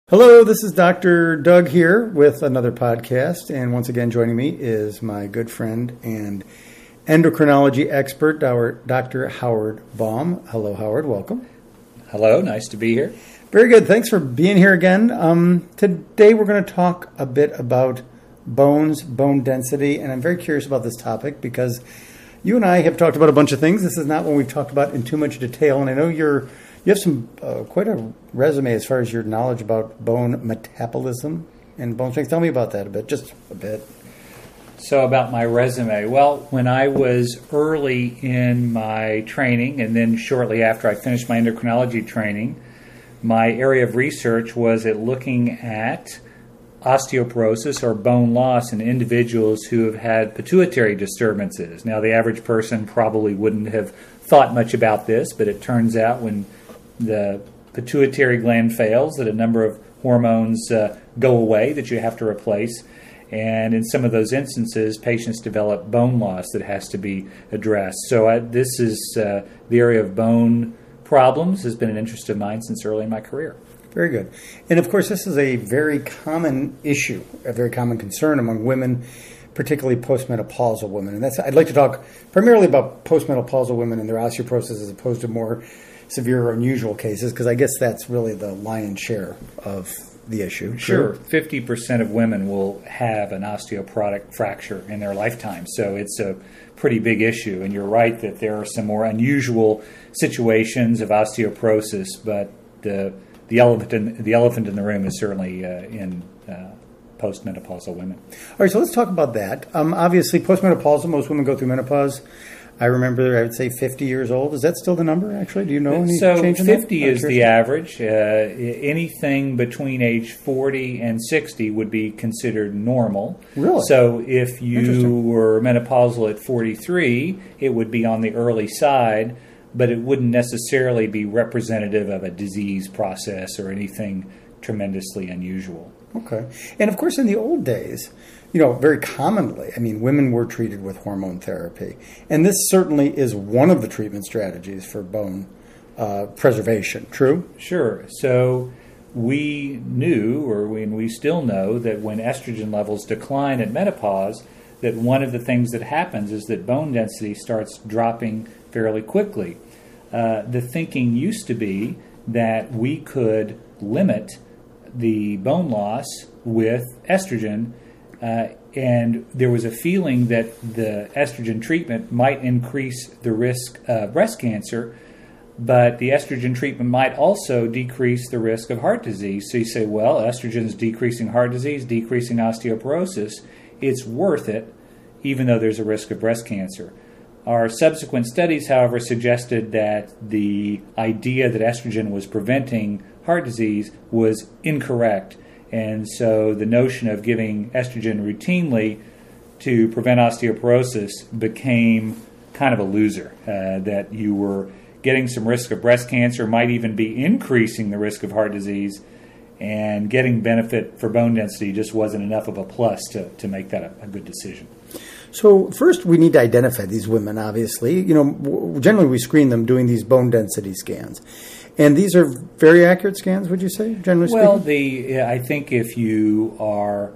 Hello, this is Dr. Doug here with another podcast, and once again joining me is my good friend and endocrinology expert, Dr. Howard Baum. Hello, Howard. Welcome. Hello. Nice to be here. Very good. Thanks for being here again. Today we're going to talk a bit about bones, bone density, and I'm very curious about this topic because you and I have talked about a bunch of things. This is not one we've talked about in too much detail, and I know you have some quite a resume as far as your knowledge about bone metabolism and bone strength. Tell me about that just a bit. So about my resume. Well, when I was early in my training and then shortly after I finished my endocrinology training, my area of research was at looking at osteoporosis or bone loss in individuals who have had pituitary disturbances. Now, the average person probably wouldn't have thought much about this, but it turns out when the pituitary gland fails that a number of hormones go away that you have to replace. And in some of those instances, patients develop bone loss that has to be addressed. So this is the area of bone problems has been an interest of mine since early in my career. Very good. And of course, this is a very common issue, a very common concern among women, particularly postmenopausal women. And I'd like to talk primarily about postmenopausal women and their osteoporosis as opposed to more severe or unusual cases, because I guess that's really the lion's share of the issue. Sure. 50% of women will have an osteoporotic fracture in their lifetime, so it's a pretty big issue. And you're right that there are some more unusual situations of osteoporosis, but the elephant in the room is certainly in postmenopausal women. All right, so let's talk about that. Obviously, postmenopausal, most women go through menopause. I remember, I would say 50 years old. Is that still the number, actually? Do you know any change in that? 50 is the average. Anything between age 40 and 60 would be considered normal. Really? So if you were menopausal at 43, it would be on the early side, but it wouldn't necessarily be representative of a disease process or anything tremendously unusual. Okay. And of course, in the old days, very commonly, women were treated with hormone therapy. And this certainly is one of the treatment strategies for bone preservation. True? Sure. So we knew, or we still know, that when estrogen levels decline at menopause, that one of the things that happens is that bone density starts dropping fairly quickly. The thinking used to be that we could limit the bone loss with estrogen, and there was a feeling that the estrogen treatment might increase the risk of breast cancer, but the estrogen treatment might also decrease the risk of heart disease. So you say, well, estrogen is decreasing heart disease, decreasing osteoporosis. It's worth it, even though there's a risk of breast cancer. Our subsequent studies, however, suggested that the idea that estrogen was preventing heart disease was incorrect. And so the notion of giving estrogen routinely to prevent osteoporosis became kind of a loser, that you were getting some risk of breast cancer, might even be increasing the risk of heart disease, and getting benefit for bone density just wasn't enough of a plus to make that a good decision. So first, we need to identify these women, obviously. Generally we screen them doing these bone density scans. And these are very accurate scans, would you say, generally speaking? Well, I think if you are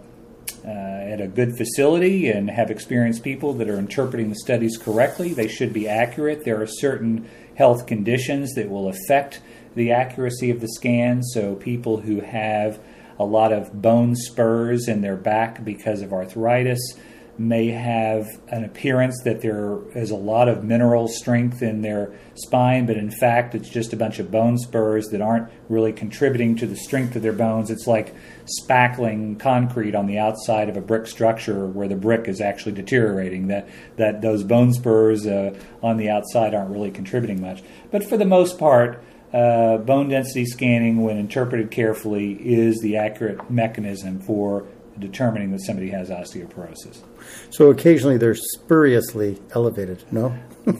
at a good facility and have experienced people that are interpreting the studies correctly, they should be accurate. There are certain health conditions that will affect the accuracy of the scans. So people who have a lot of bone spurs in their back because of arthritis may have an appearance that there is a lot of mineral strength in their spine, but in fact it's just a bunch of bone spurs that aren't really contributing to the strength of their bones. It's like spackling concrete on the outside of a brick structure where the brick is actually deteriorating, that those bone spurs on the outside aren't really contributing much. But for the most part, bone density scanning, when interpreted carefully, is the accurate mechanism for determining that somebody has osteoporosis. So occasionally they're spuriously elevated, no?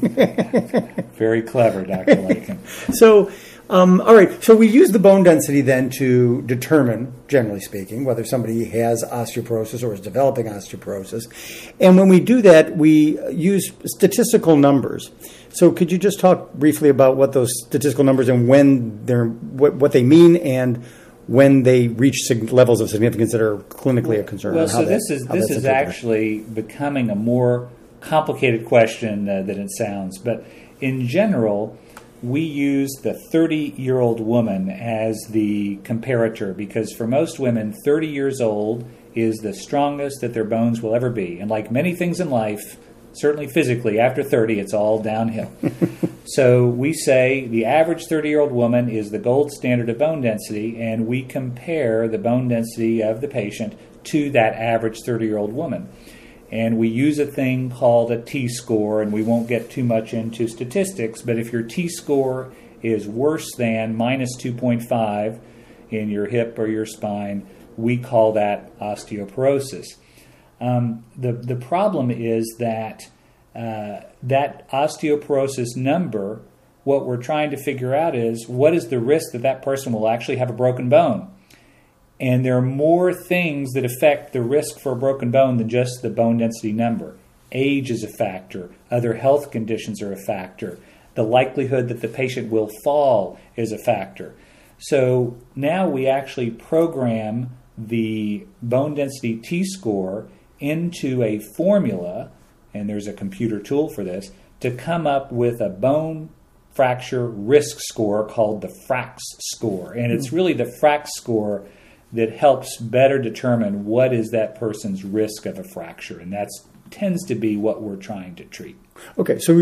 Very clever, Dr. Lakin. So, all right. So we use the bone density then to determine, generally speaking, whether somebody has osteoporosis or is developing osteoporosis. And when we do that, we use statistical numbers. So could you just talk briefly about what those statistical numbers and when they're, what they mean and when they reach levels of significance that are clinically a concern. Well, so this is actually becoming a more complicated question than it sounds. But in general, we use the 30-year-old woman as the comparator because for most women, 30 years old is the strongest that their bones will ever be. And like many things in life, certainly physically, after 30, it's all downhill. So we say the average 30-year-old woman is the gold standard of bone density, and we compare the bone density of the patient to that average 30-year-old woman. And we use a thing called a T-score, and we won't get too much into statistics, but if your T-score is worse than minus 2.5 in your hip or your spine, we call that osteoporosis. The problem is that that osteoporosis number, what we're trying to figure out is what is the risk that that person will actually have a broken bone. And there are more things that affect the risk for a broken bone than just the bone density number. Age is a factor. Other health conditions are a factor. The likelihood that the patient will fall is a factor. So now we actually program the bone density T-score into a formula, and there's a computer tool for this, to come up with a bone fracture risk score called the FRAX score. And it's really the FRAX score that helps better determine what is that person's risk of a fracture, and that tends to be what we're trying to treat. Okay, so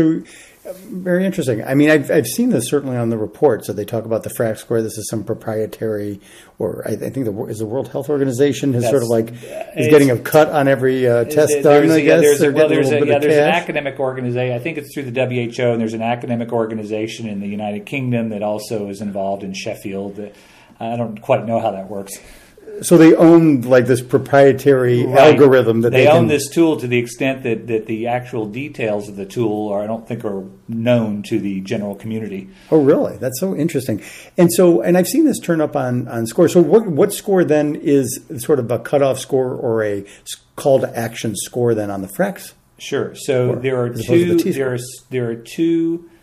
very interesting. I mean, I've seen this certainly on the report. So they talk about the FRAX score. This is some proprietary, or I think the World Health Organization is getting a cut on every test done. I guess there's an academic organization. I think it's through the WHO, and there's an academic organization in the United Kingdom that also is involved in Sheffield. I don't quite know how that works. So they own like this proprietary algorithm that they own this tool to the extent that the actual details of the tool I don't think are known to the general community. Oh, really? That's so interesting. And I've seen this turn up on score. So what score then is sort of a cutoff score or a call to action score then on the FRAX? Sure. So there are two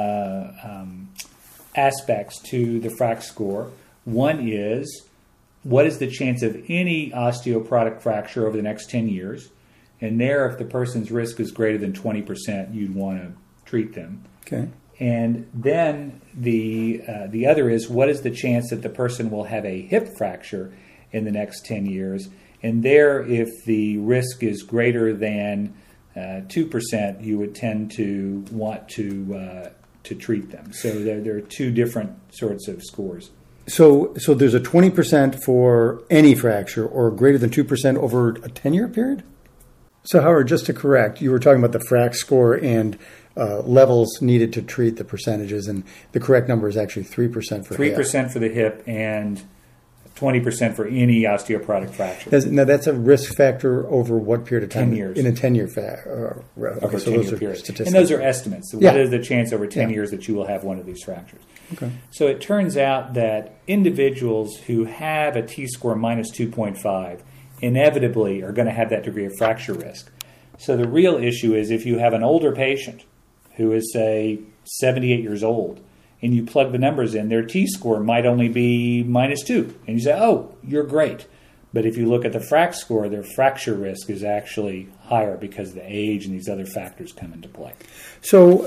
aspects to the FRAX score. One is, what is the chance of any osteoporotic fracture over the next 10 years? And there, if the person's risk is greater than 20%, you'd want to treat them. Okay. And then the other is, what is the chance that the person will have a hip fracture in the next 10 years? And there, if the risk is greater than 2%, you would tend to want to treat them. So there are two different sorts of scores. So there's a 20% for any fracture or greater than 2% over a 10-year period? So Howard, just to correct, you were talking about the FRAX score and levels needed to treat the percentages, and the correct number is actually 3% for 3% for the hip and 20% for any osteoporotic fracture. Now that's a risk factor over what period of time? 10 years. In a 10-year over so 10-year those are period. statistics. And those are estimates. What is the chance over 10 years that you will have one of these fractures? Okay. So it turns out that individuals who have a T-score minus 2.5 inevitably are going to have that degree of fracture risk. So the real issue is if you have an older patient who is, say, 78 years old, and you plug the numbers in, their T-score might only be minus 2. And you say, oh, you're great. But if you look at the FRAX score, their fracture risk is actually higher because the age and these other factors come into play. So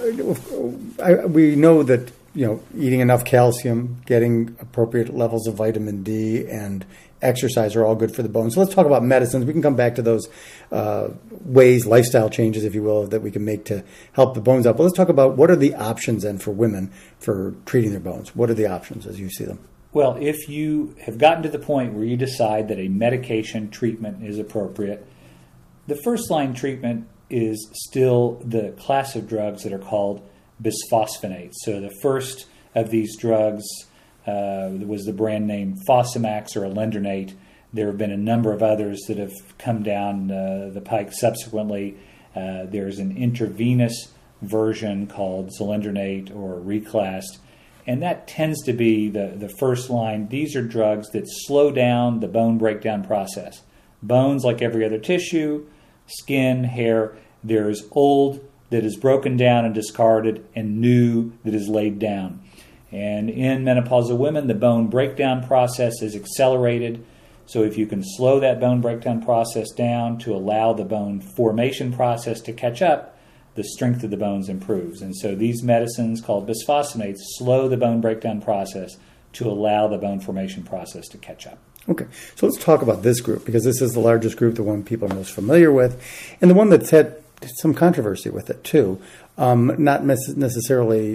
we know that eating enough calcium, getting appropriate levels of vitamin D, and exercise are all good for the bones. So let's talk about medicines. We can come back to those ways, lifestyle changes, if you will, that we can make to help the bones out. But let's talk about what are the options then for women for treating their bones. What are the options as you see them? Well, if you have gotten to the point where you decide that a medication treatment is appropriate, the first-line treatment is still the class of drugs that are called bisphosphonates. So the first of these drugs was the brand name Fosamax or alendronate. There have been a number of others that have come down the pike subsequently. There's an intravenous version called zoledronate or Reclast, and that tends to be the first line. These are drugs that slow down the bone breakdown process. Bones, like every other tissue, skin, hair, there's old that is broken down and discarded and new that is laid down. And in menopausal women, the bone breakdown process is accelerated. So if you can slow that bone breakdown process down to allow the bone formation process to catch up, the strength of the bones improves. And so these medicines called bisphosphonates slow the bone breakdown process to allow the bone formation process to catch up. Okay, so let's talk about this group, because this is the largest group, the one people are most familiar with, and the one that's had some controversy with it too. Not necessarily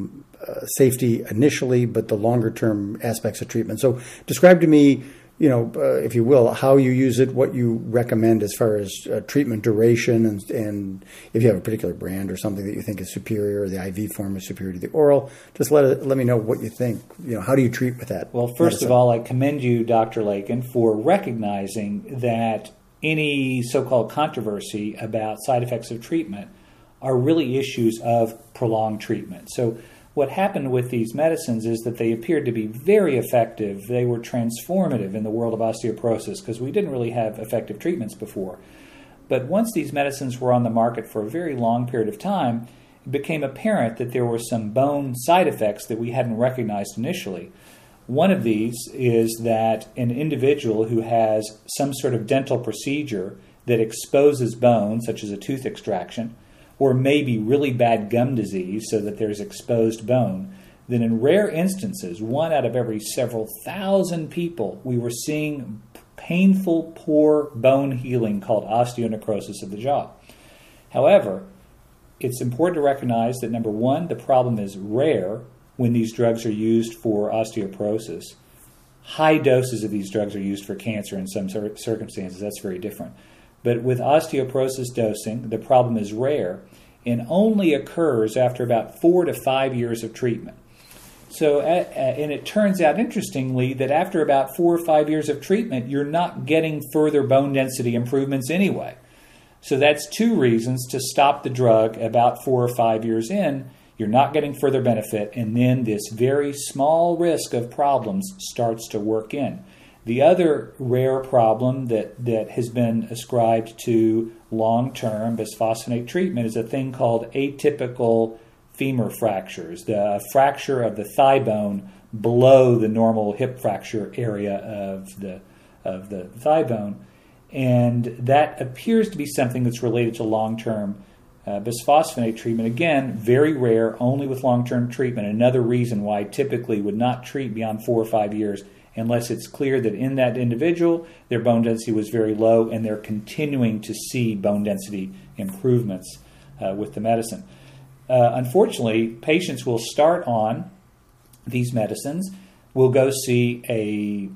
safety initially, but the longer-term aspects of treatment. So describe to me, if you will, how you use it, what you recommend as far as treatment duration, and if you have a particular brand or something that you think is superior, or the IV form is superior to the oral. Just let me know what you think. How do you treat with that? Well, first of all, I commend you, Dr. Lakin, for recognizing that any so-called controversy about side effects of treatment are really issues of prolonged treatment. So what happened with these medicines is that they appeared to be very effective. They were transformative in the world of osteoporosis because we didn't really have effective treatments before. But once these medicines were on the market for a very long period of time, it became apparent that there were some bone side effects that we hadn't recognized initially. One of these is that an individual who has some sort of dental procedure that exposes bone, such as a tooth extraction, or maybe really bad gum disease so that there's exposed bone, then in rare instances, 1 out of every several thousand people, we were seeing painful, poor bone healing called osteonecrosis of the jaw. However, it's important to recognize that, number one, the problem is rare when these drugs are used for osteoporosis. High doses of these drugs are used for cancer in some circumstances. That's very different. But with osteoporosis dosing, the problem is rare and only occurs after about 4 to 5 years of treatment. So, and it turns out, interestingly, that after about 4 or 5 years of treatment, you're not getting further bone density improvements anyway. So that's 2 reasons to stop the drug about 4 or 5 years in. You're not getting further benefit, and then this very small risk of problems starts to work in. The other rare problem that has been ascribed to long-term bisphosphonate treatment is a thing called atypical femur fractures, the fracture of the thigh bone below the normal hip fracture area of the thigh bone. And that appears to be something that's related to long-term bisphosphonate treatment. Again, very rare, only with long-term treatment. Another reason why I typically would not treat beyond 4 or 5 years unless it's clear that in that individual their bone density was very low and they're continuing to see bone density improvements with the medicine. Unfortunately, patients will start on these medicines, will go see a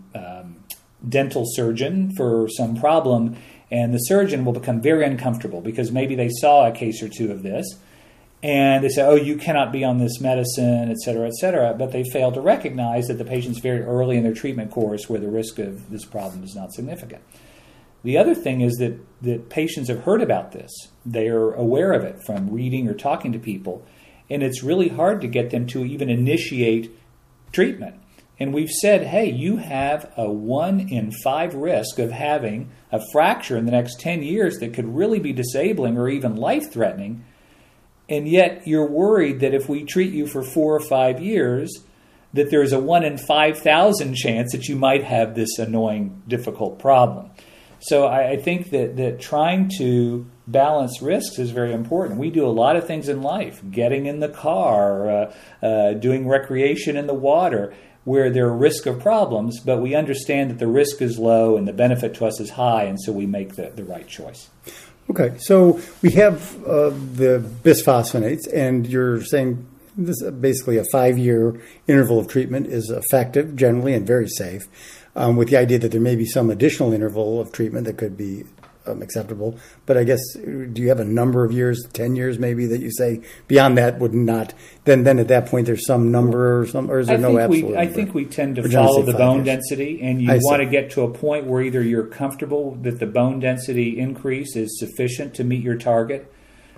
dental surgeon for some problem, and the surgeon will become very uncomfortable because maybe they saw a case or 2 of this, and they say, oh, you cannot be on this medicine, et cetera, but they fail to recognize that the patient's very early in their treatment course where the risk of this problem is not significant. The other thing is that patients have heard about this. They are aware of it from reading or talking to people, and it's really hard to get them to even initiate treatment. And we've said, hey, you have a 1 in 5 risk of having a fracture in the next 10 years that could really be disabling or even life-threatening, and yet you're worried that if we treat you for 4 or 5 years, that there's a 1 in 5,000 chance that you might have this annoying, difficult problem. So I think that trying to balance risks is very important. We do a lot of things in life, getting in the car, doing recreation in the water, where there are risk of problems, but we understand that the risk is low and the benefit to us is high, and so we make the right choice. Okay, so we have the bisphosphonates, and you're saying this basically a 5-year interval of treatment is effective generally and very safe, with the idea that there may be some additional interval of treatment that could be acceptable. But I guess, do you have a number of years, 10 years maybe, that you say beyond that would not, then at that point there's some number or is there no absolute? I think we tend to follow the bone density, and you want to get to a point where either you're comfortable that the bone density increase is sufficient to meet your target,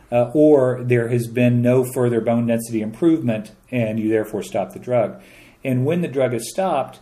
or there has been no further bone density improvement and you therefore stop the drug. And when the drug is stopped,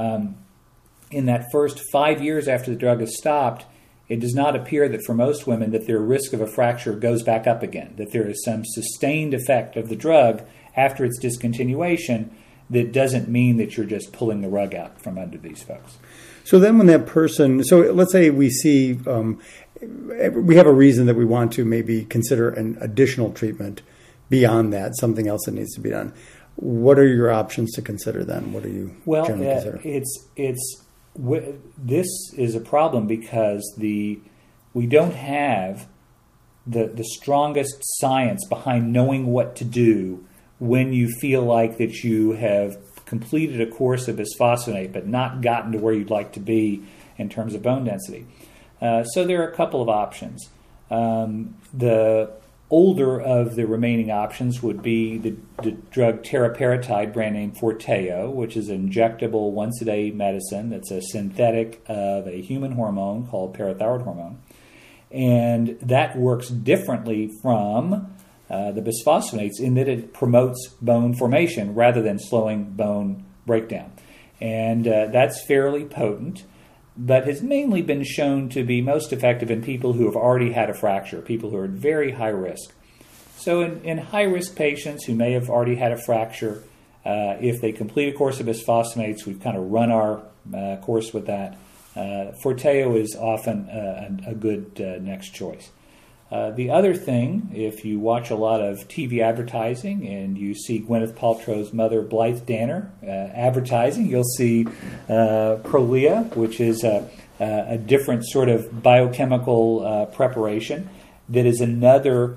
in that first 5 years after the drug is stopped, it does not appear that for most women that their risk of a fracture goes back up again, that there is some sustained effect of the drug after its discontinuation that doesn't mean that you're just pulling the rug out from under these folks. So then when that person, so let's say we see, we have a reason that we want to maybe consider an additional treatment beyond that, something else that needs to be done. What are your options to consider then? What are you generally consider? This is a problem because we don't have the strongest science behind knowing what to do when you feel like that you have completed a course of bisphosphonate but not gotten to where you'd like to be in terms of bone density. So there are a couple of options. The older of the remaining options would be the drug teriparatide, brand name Forteo, which is an injectable once-a-day medicine that's a synthetic of a human hormone called parathyroid hormone. And that works differently from the bisphosphonates in that it promotes bone formation rather than slowing bone breakdown. And that's fairly potent, but has mainly been shown to be most effective in people who have already had a fracture, people who are at very high risk. So in high-risk patients who may have already had a fracture, if they complete a course of bisphosphonates, we've kind of run our course with that. Forteo is often a good next choice. The other thing, if you watch a lot of TV advertising and you see Gwyneth Paltrow's mother, Blythe Danner, advertising, you'll see Prolia, which is a different sort of biochemical preparation that is another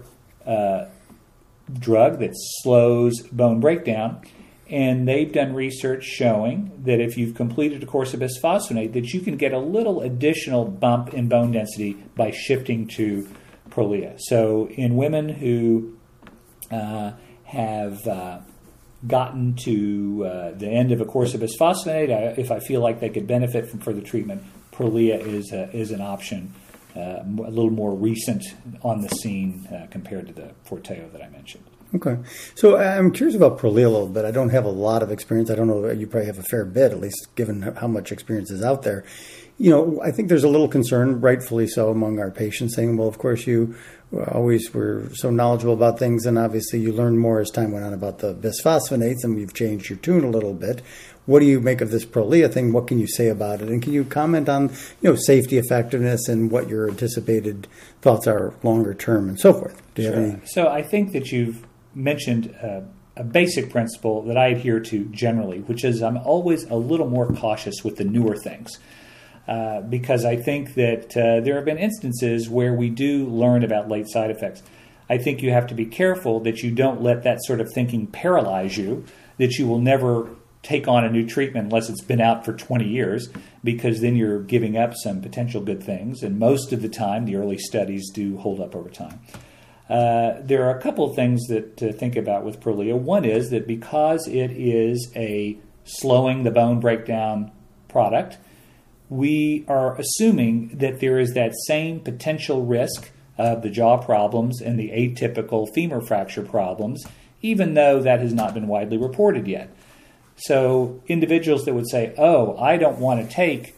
drug that slows bone breakdown. And they've done research showing that if you've completed a course of bisphosphonate, that you can get a little additional bump in bone density by shifting to Prolia. So in women who have gotten to the end of a course of bisphosphonate, if I feel like they could benefit from further treatment, Prolia is an option, a little more recent on the scene compared to the Forteo that I mentioned. Okay. So I'm curious about Prolia a little bit. I don't have a lot of experience. I don't know, you probably have a fair bit, at least given how much experience is out there. You know, I think there's a little concern, rightfully so, among our patients saying, well, of course, you always were so knowledgeable about things, and obviously you learned more as time went on about the bisphosphonates, and we've changed your tune a little bit. What do you make of this Prolia thing? What can you say about it? And can you comment on, safety, effectiveness, and what your anticipated thoughts are longer term and so forth? Do you have any? So I think that you've mentioned a basic principle that I adhere to generally, which is I'm always a little more cautious with the newer things. Because I think that there have been instances where we do learn about late side effects. I think you have to be careful that you don't let that sort of thinking paralyze you, that you will never take on a new treatment unless it's been out for 20 years, because then you're giving up some potential good things. And most of the time, the early studies do hold up over time. There are a couple of things that to think about with Prolia. One is that because it is a slowing the bone breakdown product, we are assuming that there is that same potential risk of the jaw problems and the atypical femur fracture problems, even though that has not been widely reported yet. So individuals that would say, oh, I don't want to take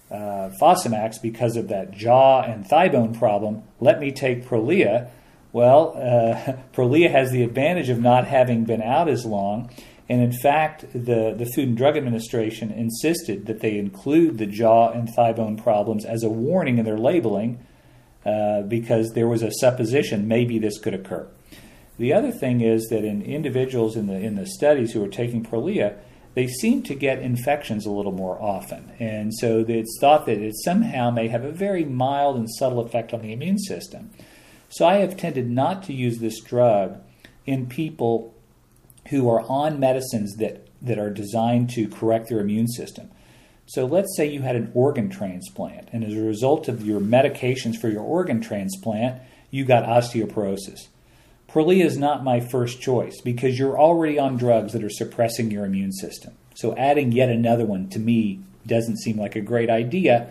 Fosamax because of that jaw and thigh bone problem, let me take Prolia. Well, Prolia has the advantage of not having been out as long. And in fact, the Food and Drug Administration insisted that they include the jaw and thigh bone problems as a warning in their labeling because there was a supposition maybe this could occur. The other thing is that in individuals in the studies who are taking Prolia, they seem to get infections a little more often. And so it's thought that it somehow may have a very mild and subtle effect on the immune system. So I have tended not to use this drug in people who are on medicines that are designed to correct their immune system. So let's say you had an organ transplant, and as a result of your medications for your organ transplant, you got osteoporosis. Prolia is not my first choice because you're already on drugs that are suppressing your immune system. So adding yet another one, to me, doesn't seem like a great idea.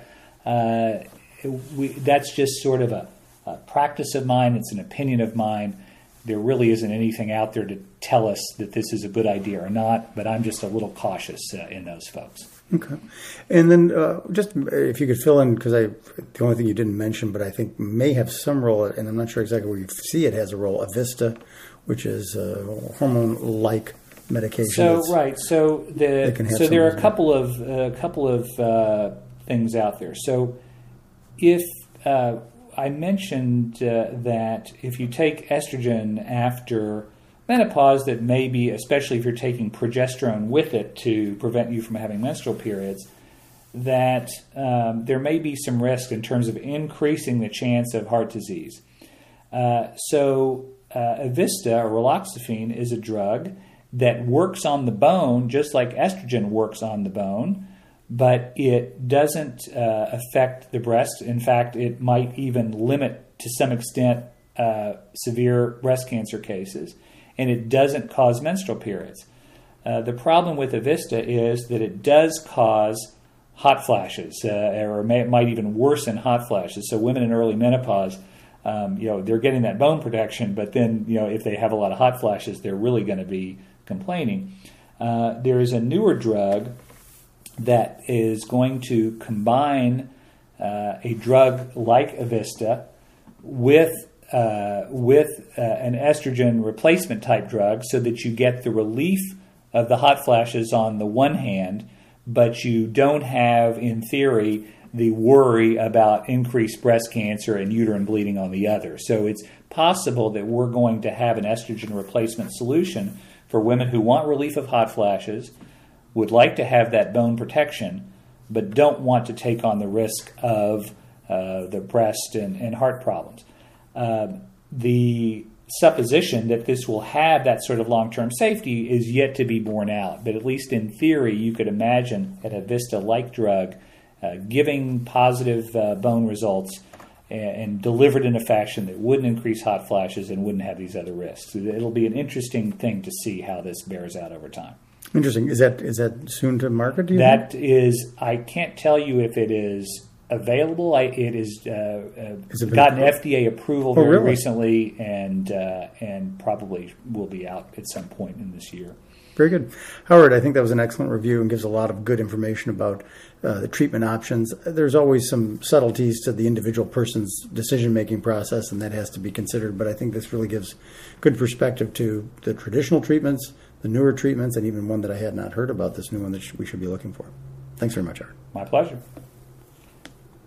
That's just sort of a practice of mine. It's an opinion of mine. There really isn't anything out there to tell us that this is a good idea or not, but I'm just a little cautious in those folks. Okay. And then just if you could fill in, because the only thing you didn't mention, but I think may have some role, and I'm not sure exactly where you see it has a role, Avista, which is a hormone-like medication. So there are a couple of things out there. So if I mentioned that if you take estrogen after menopause, that maybe, especially if you're taking progesterone with it to prevent you from having menstrual periods, that there may be some risk in terms of increasing the chance of heart disease. Evista, or raloxifene, is a drug that works on the bone just like estrogen works on the bone, but it doesn't affect the breast. In fact, it might even limit to some extent severe breast cancer cases, and it doesn't cause menstrual periods. The problem with Evista is that it does cause hot flashes, or it might even worsen hot flashes. So women in early menopause, they're getting that bone protection, but then, if they have a lot of hot flashes, they're really going to be complaining. There is a newer drug that is going to combine a drug like Evista with an estrogen replacement type drug, so that you get the relief of the hot flashes on the one hand, but you don't have, in theory, the worry about increased breast cancer and uterine bleeding on the other. So it's possible that we're going to have an estrogen replacement solution for women who want relief of hot flashes, would like to have that bone protection, but don't want to take on the risk of the breast and heart problems. The supposition that this will have that sort of long-term safety is yet to be borne out, but at least in theory, you could imagine an Evista-like drug giving positive bone results and delivered in a fashion that wouldn't increase hot flashes and wouldn't have these other risks. It'll be an interesting thing to see how this bears out over time. Interesting. Is that soon to market, do you think? That is, I can't tell you if it is available. It is gotten FDA approval very recently, and probably will be out at some point in this year. Very good. Howard, I think that was an excellent review and gives a lot of good information about the treatment options. There's always some subtleties to the individual person's decision-making process, and that has to be considered, but I think this really gives good perspective to the traditional treatments, the newer treatments, and even one that I had not heard about, this new one that we should be looking for. Thanks very much, Howard. My pleasure.